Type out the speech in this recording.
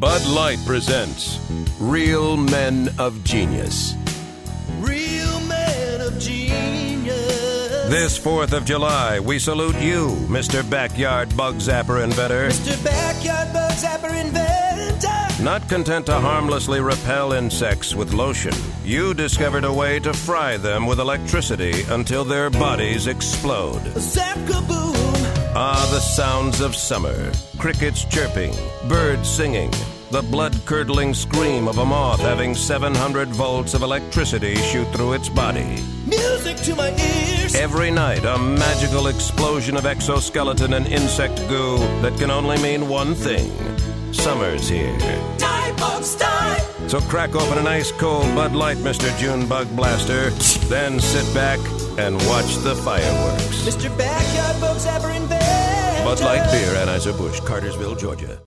Bud Light presents Real Men of Genius. Real men of genius. This 4th of July, we salute you, Mr. Backyard Bug Zapper Inventor. Mr. Backyard Bug Zapper Inventor. Not content to harmlessly repel insects with lotion, you discovered a way to fry them with electricity until their bodies explode. Zap-kaboom. Ah, the sounds of summer. Crickets chirping, birds singing, the blood-curdling scream of a moth having 700 volts of electricity shoot through its body. Music to my ears. Every night, a magical explosion of exoskeleton and insect goo that can only mean one thing. Summer's here. Die, bugs, die. So crack open an ice-cold Bud Light, Mr. June Bug Blaster, then sit back and watch the fireworks. Mr. Backyard Bug Zapper Inventor. Bud Light Beer, Anheuser-Busch, Cartersville, Georgia.